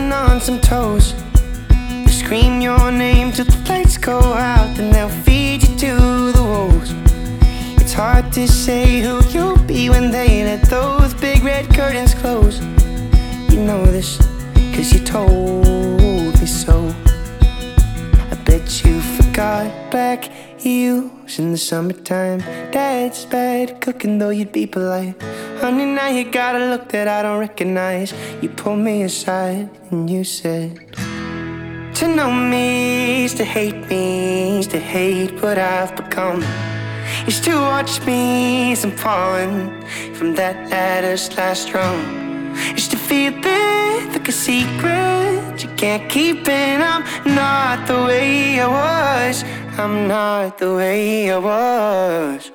stepping on some toes. They scream your name till the lights go out, then they'll feed you to the wolves. It's hard to say who you'll be when they let those big red curtains close. You know this, 'cause you told me so. I bet you forgot black heels in the summertime. Dad's bad cooking, though you'd be polite. Honey, now you got a look that I don't recognize. You pulled me aside and you said, to know me is to hate what I've become. Is to watch me as I'm falling from that ladder/slash rung. Is to feel it like a secret you can't keep, and I'm not the way I was. I'm not the way I was.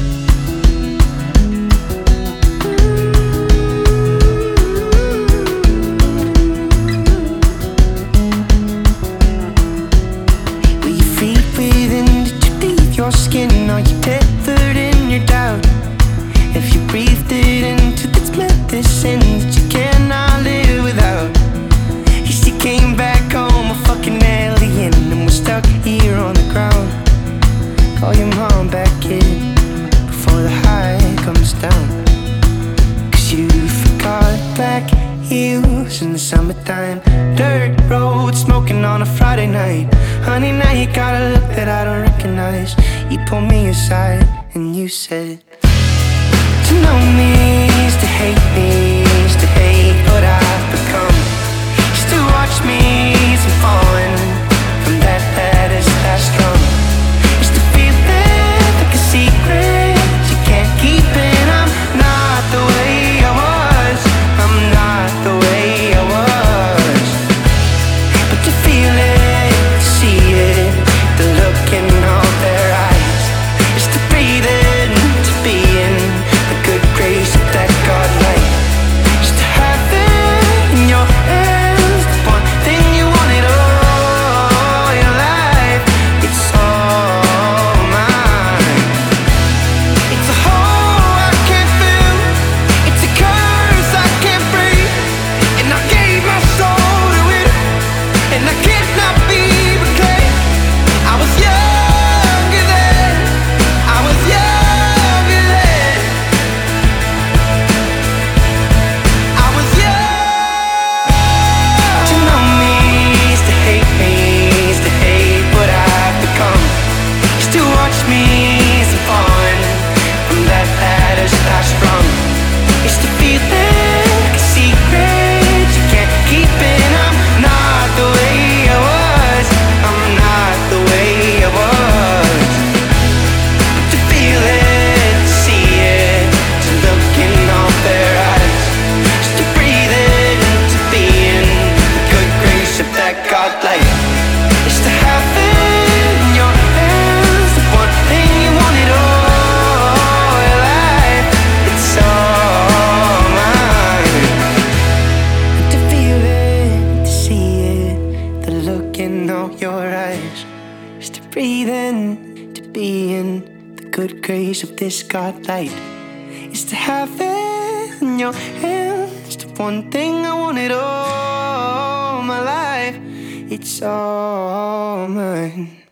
Were your feet within? Did you leave your skin? Are you tethered in your doubt? If you breathed it into this medicine that you cannot live without. Yes, you came back home a fucking alien, and we're stuck here on the ground. Call your mom back in before the high comes down. 'Cause you forgot black heels in the summertime. Dirt road smoking on a Friday night. Honey, now you got a look that I don't recognize. You pulled me aside and you said, to know me is to hate what I've become. Is to watch me as I'm falling from that ladder/slash rung. Is to feel it like a secret you can't keep, and I'm not the way I was. I'm not the way I was. But to feel it, to see it, the look in all their eyes. Is to breathe in, to be in the good grace of that God light. Is to have it in your hands, the one thing you wanted all your life. It's all mine. It's a hole I can't fill, it's a curse I can't break. And I gave my soul to it, and I cannot be reclaimed. I was younger then, I was younger then, I was young. To know me is to hate what I've become. Is to watch me as I'm falling from that ladder/slash rung. Is to feel it like a secret you can't keep, and I'm not the way I was. I'm not the way I was. To feel it, to see it, to look in all their eyes. Is to breathe it, to be in the good grace of that God light. Is to have it in your hands, the one thing you wanted all your life. It's all mine. To feel it, to see it, the look in all your eyes. Is to breathe in, to be in the good grace of this God light. Is to have it in your hands, the one thing I wanted all my life. It's all mine.